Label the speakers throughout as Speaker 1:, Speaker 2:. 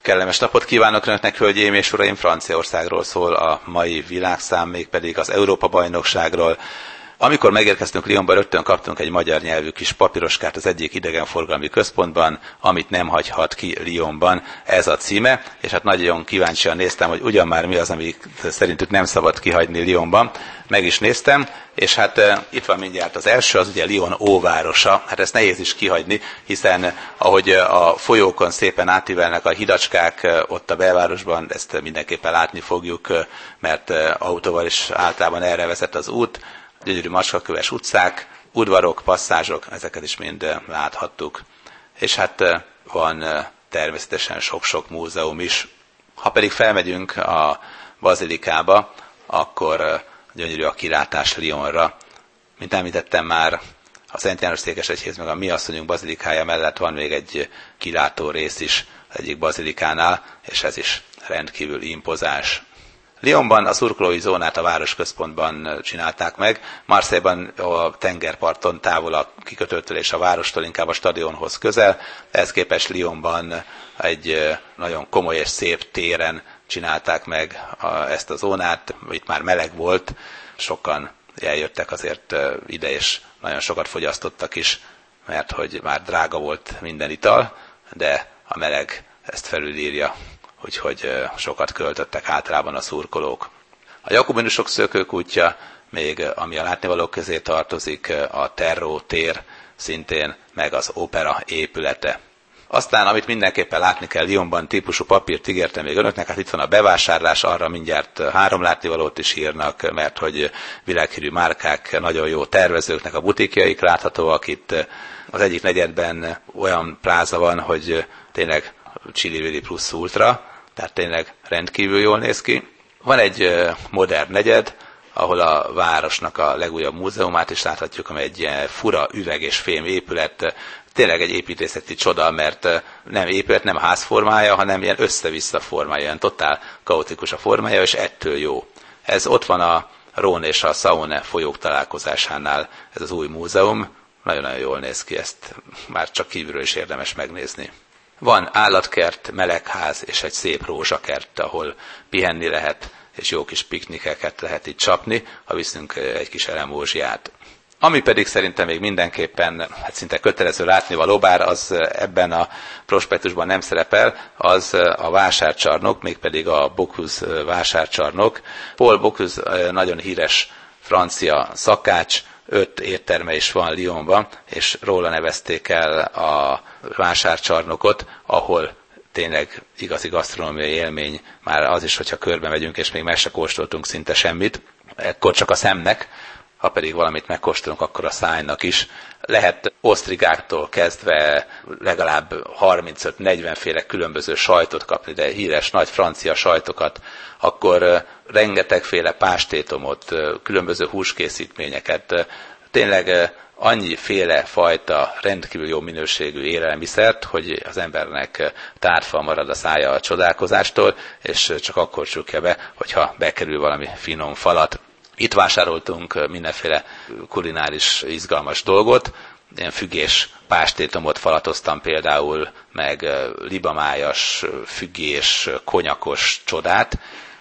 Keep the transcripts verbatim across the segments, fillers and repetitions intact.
Speaker 1: Kellemes napot kívánok önöknek, hölgyeim és uraim! Franciaországról szól a mai világszám, mégpedig az Európa-bajnokságról. Amikor megérkeztünk Lyonba, rögtön kaptunk egy magyar nyelvű kis papíroskát az egyik idegenforgalmi központban, amit nem hagyhat ki Lyonban. Ez a címe, és hát nagyon kíváncsian néztem, hogy ugyan már mi az, amit szerintük nem szabad kihagyni Lyonban. Meg is néztem, és hát e, itt van mindjárt az első, az ugye Lyon óvárosa. Hát ezt nehéz is kihagyni, hiszen ahogy a folyókon szépen átívelnek a hidacskák ott a belvárosban, ezt mindenképpen látni fogjuk, mert autóval is általában erre vezet az út. Gyönyörű macskaköves utcák, udvarok, passzázsok, ezeket is mind láthattuk. És hát van természetesen sok-sok múzeum is. Ha pedig felmegyünk a bazilikába, akkor gyönyörű a kilátás Lyonra. Mint említettem már, a Szent János Székesegyház meg a Mi Asszonyunk bazilikája mellett van még egy kilátó rész is az egyik bazilikánál, és ez is rendkívül impozáns. Lyonban a szurkolói zónát a városközpontban csinálták meg, Marseille-ban a tengerparton távol a kikötőtől és a várostól, inkább a stadionhoz közel, ehhez képest Lyonban egy nagyon komoly és szép téren csinálták meg a, ezt a zónát, itt már meleg volt, sokan eljöttek azért ide, és nagyon sokat fogyasztottak is, mert hogy már drága volt minden ital, de a meleg ezt felülírja, úgyhogy sokat költöttek általában a szurkolók. A jakobinusok szökőkútja, még ami a látnivalók közé tartozik, a Terró tér szintén, meg az opera épülete. Aztán, amit mindenképpen látni kell Lyonban, típusú papírt ígértem még önöknek, hát itt van a bevásárlás, arra mindjárt három látnivalót is írnak, mert hogy világhírű márkák, nagyon jó tervezőknek a butikjaik láthatóak itt. Az egyik negyedben olyan pláza van, hogy tényleg Chili plusz ultra, tehát tényleg rendkívül jól néz ki. Van egy modern negyed, ahol a városnak a legújabb múzeumát is láthatjuk, amely egy ilyen fura üveg és fém épület, tényleg egy építészeti csoda, mert nem épület, nem házformája, hanem ilyen össze-vissza formája, ilyen totál kaotikus a formája, és ettől jó. Ez ott van a Rhône és a Saône folyók találkozásánál, ez az új múzeum, nagyon-nagyon jól néz ki, ezt már csak kívülről is érdemes megnézni. Van állatkert, melegház és egy szép rózsakert, ahol pihenni lehet, és jó kis piknikeket lehet itt csapni, ha viszünk egy kis elemózsiát. Ami pedig szerintem még mindenképpen hát szinte kötelező látnivaló, bár az ebben a prospektusban nem szerepel, az a vásárcsarnok, mégpedig a Bocuse vásárcsarnok. Paul Bocuse nagyon híres francia szakács, öt étterme is van Lyonban, és róla nevezték el a vásárcsarnokot, ahol tényleg igazi gasztronómiai élmény, már az is, hogyha körbe megyünk, és még meg se kóstoltunk szinte semmit, ekkor csak a szemnek, ha pedig valamit megkóstolunk, akkor a szájnak is. Lehet osztrigáktól kezdve legalább harmincöt-negyven féle különböző sajtot kapni, de híres nagy francia sajtokat, akkor rengetegféle pástétomot, különböző húskészítményeket, tényleg annyiféle fajta rendkívül jó minőségű élelmiszert, hogy az embernek tártfa marad a szája a csodálkozástól, és csak akkor csukja be, hogyha bekerül valami finom falat. Itt vásároltunk mindenféle kulináris izgalmas dolgot, ilyen fügés pástétomot falatoztam például, meg libamájas, fügés, konyakos csodát,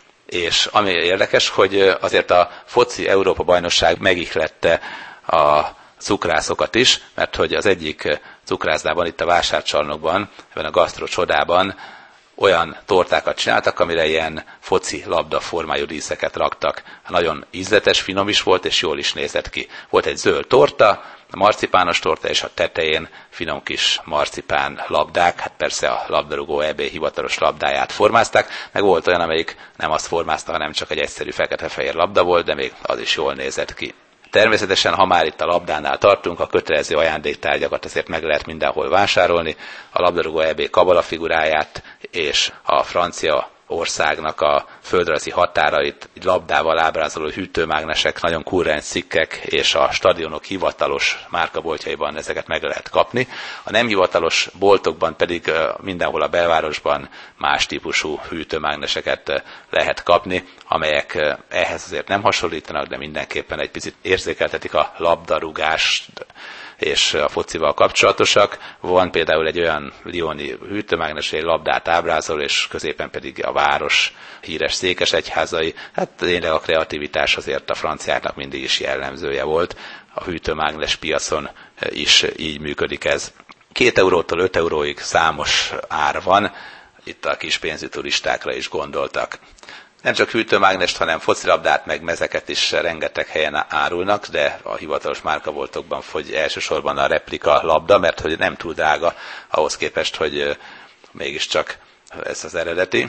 Speaker 1: és ami érdekes, hogy azért a foci Európa-bajnokság megihlette a cukrászokat is, mert hogy az egyik cukrászdában, itt a vásárcsarnokban, ebben a gasztro csodában olyan tortákat csináltak, amire ilyen foci labda formájú díszeket raktak. Nagyon ízletes, finom is volt, és jól is nézett ki. Volt egy zöld torta, a marcipános torta, és a tetején finom kis marcipán labdák, hát persze a labdarúgó é bé hivatalos labdáját formázták, meg volt olyan, amelyik nem azt formázta, hanem csak egy egyszerű fekete-fehér labda volt, de még az is jól nézett ki. Természetesen, ha már itt a labdánál tartunk, a kötelező ajándéktárgyakat azért meg lehet mindenhol vásárolni, a labdarúgó é bé kabala figuráját és a francia országnak a földrajzi határait labdával ábrázoló hűtőmágnesek, nagyon kurrens cikkek, és a stadionok hivatalos márkaboltjaiban ezeket meg lehet kapni. A nem hivatalos boltokban pedig mindenhol a belvárosban más típusú hűtőmágneseket lehet kapni, amelyek ehhez azért nem hasonlítanak, de mindenképpen egy picit érzékeltetik a labdarúgást, és a focival kapcsolatosak. Van például egy olyan lyoni hűtőmágnes, egy labdát ábrázol, és középen pedig a város híres székesegyházai. Hát tényleg a kreativitás azért a franciáknak mindig is jellemzője volt. A hűtőmágnes piacon is így működik ez. Két eurótól öt euróig számos ár van, itt a kis pénzű turistákra is gondoltak. Nem csak hűtőmágnest, hanem focilabdát meg mezeket is rengeteg helyen árulnak, de a hivatalos márkaboltokban fogy elsősorban a replika labda, mert hogy nem túl drága ahhoz képest, hogy mégiscsak ez az eredeti.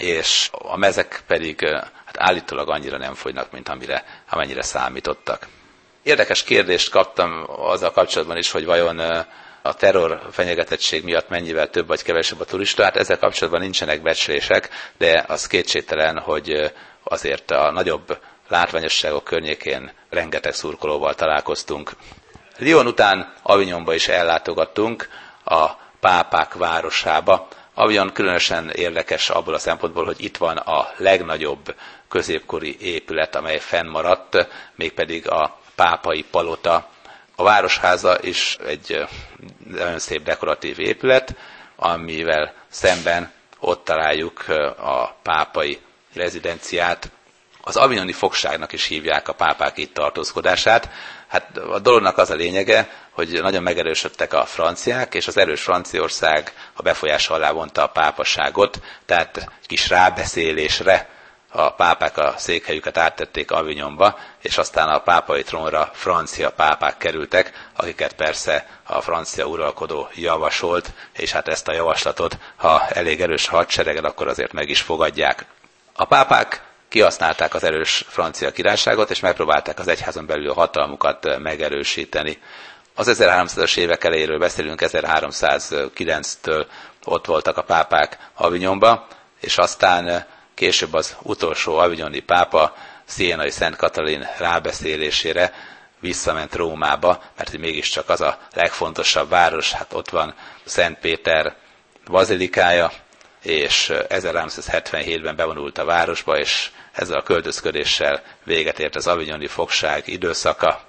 Speaker 1: És a mezek pedig hát állítólag annyira nem fogynak, mint amire, amennyire számítottak. Érdekes kérdést kaptam azzal kapcsolatban is, hogy vajon a terror fenyegetettség miatt mennyivel több vagy kevesebb a turista. Hát ezzel kapcsolatban nincsenek becslések, de az kétségtelen, hogy azért a nagyobb látványosságok környékén rengeteg szurkolóval találkoztunk. Lyon után Avignonba is ellátogattunk, a pápák városába. Avignon különösen érdekes abból a szempontból, hogy itt van a legnagyobb középkori épület, amely fennmaradt, mégpedig a pápai palota. A városháza is egy nagyon szép dekoratív épület, amivel szemben ott találjuk a pápai rezidenciát. Az avignoni fogságnak is hívják a pápák itt tartózkodását. Hát a dolognak az a lényege, hogy nagyon megerősödtek a franciák, és az erős Franciaország a befolyása alá vonta a pápaságot, tehát kis rábeszélésre a pápák a székhelyüket áttették Avignonba, és aztán a pápai trónra francia pápák kerültek, akiket persze a francia uralkodó javasolt, és hát ezt a javaslatot, ha elég erős a hadsereged, akkor azért meg is fogadják. A pápák kihasználták az erős francia királyságot, és megpróbálták az egyházon belül a hatalmukat megerősíteni. Az ezerháromszázas évek elejéről beszélünk, ezerháromszázkilenctől ott voltak a pápák Avignonba, és aztán később az utolsó avignoni pápa Sienai Szent Katalin rábeszélésére visszament Rómába, mert hogy mégiscsak az a legfontosabb város, hát ott van Szent Péter bazilikája, és ezerháromszázhetvenhétben bevonult a városba, és ezzel a költözködéssel véget ért az avignoni fogság időszaka.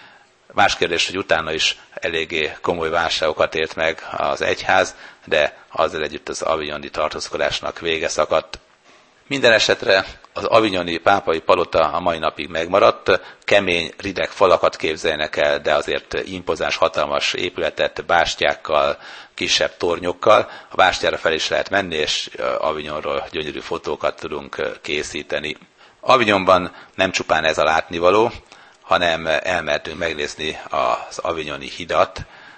Speaker 1: Más kérdés, hogy utána is eléggé komoly válságokat élt meg az egyház, de azzal együtt az avignoni tartózkodásnak vége szakadt. Minden esetre az avignoni pápai palota a mai napig megmaradt, kemény, rideg falakat képzeljenek el, de azért impozáns, hatalmas épületet bástyákkal, kisebb tornyokkal. A bástyára fel is lehet menni, és Avignonról gyönyörű fotókat tudunk készíteni. Avignonban nem csupán ez a látnivaló, hanem elmehetünk megnézni az avignoni hidat,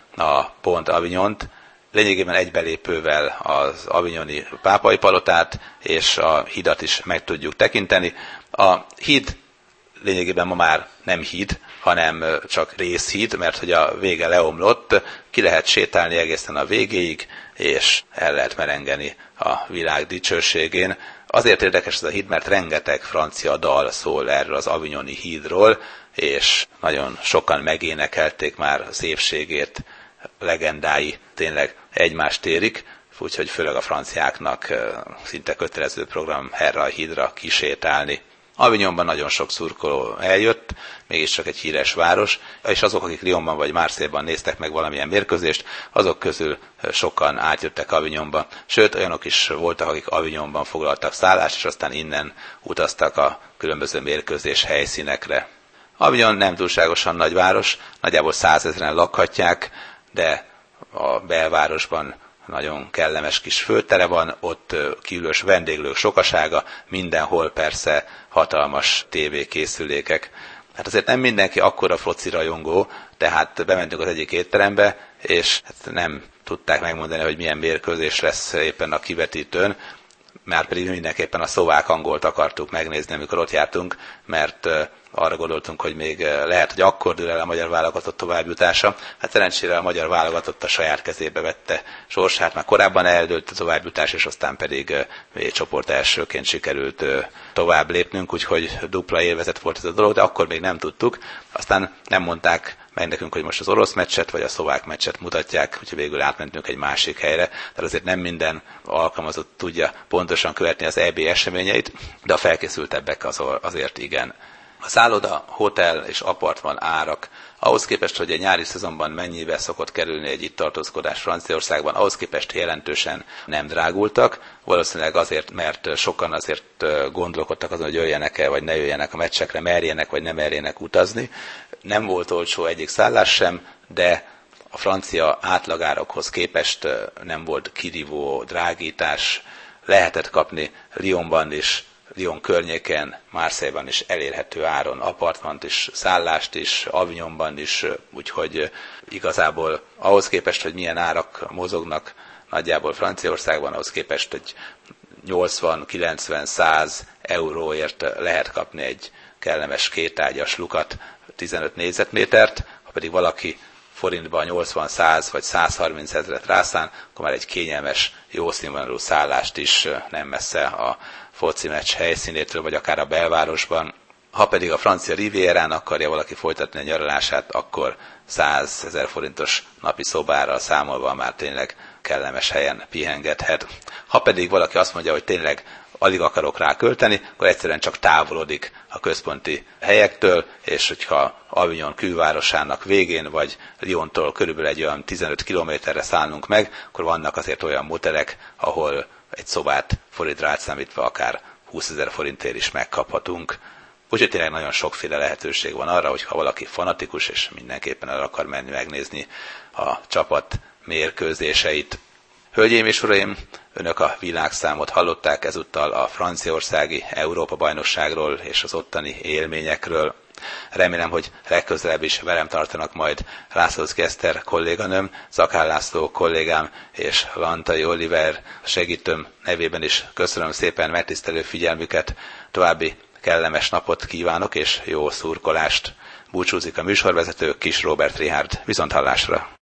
Speaker 1: a Pont Avignont, lényegében egy belépővel az avignoni pápai palotát és a hidat is meg tudjuk tekinteni. A híd lényegében ma már nem híd, hanem csak részhíd, mert hogy a vége leomlott, ki lehet sétálni egészen a végéig, és el lehet merengeni a világ dicsőségén. Azért érdekes ez a híd, mert rengeteg francia dal szól erről az avignoni hídról, és nagyon sokan megénekelték már szépségét, legendái tényleg egymást érik, úgyhogy főleg a franciáknak szinte kötelező program erre a hídra kisétálni. Avignonban nagyon sok szurkoló eljött, mégiscsak egy híres város, és azok, akik Lyonban vagy Marseille-ban néztek meg valamilyen mérkőzést, azok közül sokan átjöttek Avignonba. Sőt, olyanok is voltak, akik Avignonban foglaltak szállást, és aztán innen utaztak a különböző mérkőzés helyszínekre. Avignon nem túlságosan nagy város, nagyjából százezren lakhatják, de a belvárosban nagyon kellemes kis főtere van, ott kiülős vendéglők sokasága, mindenhol persze hatalmas tévékészülékek. Hát azért nem mindenki akkora foci rajongó, tehát bementünk az egyik étterembe, és hát nem tudták megmondani, hogy milyen mérkőzés lesz éppen a kivetítőn, már pedig mindenképpen a szlovák angolt akartuk megnézni, amikor ott jártunk, mert arra gondoltunk, hogy még lehet, hogy akkor dől el a magyar válogatott továbbjutása. Hát szerencsére a magyar válogatott a saját kezébe vette sorsát, már korábban eldőlt a továbbjutás, és aztán pedig V-csoport elsőként sikerült tovább lépnünk, úgyhogy dupla élvezet volt ez a dolog, de akkor még nem tudtuk. Aztán nem mondták meg nekünk, hogy most az orosz meccset vagy a szlovák meccset mutatják, úgyhogy végül átmentünk egy másik helyre. Tehát azért nem minden alkalmazott tudja pontosan követni az é bé eseményeit, de a felkészültebbek azért igen. A szálloda, hotel és apartman árak Ahhoz képest, hogy egy nyári szezonban mennyibe szokott kerülni egy itt tartózkodás Franciaországban, ahhoz képest jelentősen nem drágultak. Valószínűleg azért, mert sokan azért gondolkodtak azon, hogy jöjjenek-e, vagy ne jöjjenek a meccsekre, merjenek, vagy nem merjenek utazni. Nem volt olcsó egyik szállás sem, de a francia átlagárokhoz képest nem volt kirívó drágítás. Lehetett kapni Lyonban is, Lyon környéken, Marseille-ban is elérhető áron apartmant is, szállást is, Avignonban is, úgyhogy igazából ahhoz képest, hogy milyen árak mozognak nagyjából Franciaországban, ahhoz képest egy nyolcvan, kilencven, száz euróért lehet kapni egy kellemes kétágyas lukat, tizenöt négyzetmétert, ha pedig valaki forintban nyolcvan, száz vagy százharminc ezret rászán, akkor már egy kényelmes, jó színvonalú szállást is nem messze a foci meccs helyszínétől, vagy akár a belvárosban. Ha pedig a francia rivierán akarja valaki folytatni a nyaralását, akkor százezer forintos napi szobára számolva már tényleg kellemes helyen pihengethet. Ha pedig valaki azt mondja, hogy tényleg alig akarok rá költeni, akkor egyszerűen csak távolodik a központi helyektől, és hogyha Avignon külvárosának végén, vagy Lyontól körülbelül egy olyan tizenöt kilométerre szállnunk meg, akkor vannak azért olyan motelek, ahol egy szobát forintra átszámítva akár húszezer forintért is megkaphatunk. Úgyhogy tényleg nagyon sokféle lehetőség van arra, hogy ha valaki fanatikus, és mindenképpen el akar menni megnézni a csapat mérkőzéseit. Hölgyeim és uraim, önök a világszámot hallották, ezúttal a franciaországi Európa-bajnokságról és az ottani élményekről. Remélem, hogy legközelebb is velem tartanak majd Lászlóczky Eszter kolléganőm, Zakár László kollégám és Lantai Oliver segítőm nevében is köszönöm szépen megtisztelő figyelmüket, további kellemes napot kívánok és jó szurkolást. Búcsúzik a műsorvezető, Kis Róbert Richárd. Viszonthallásra!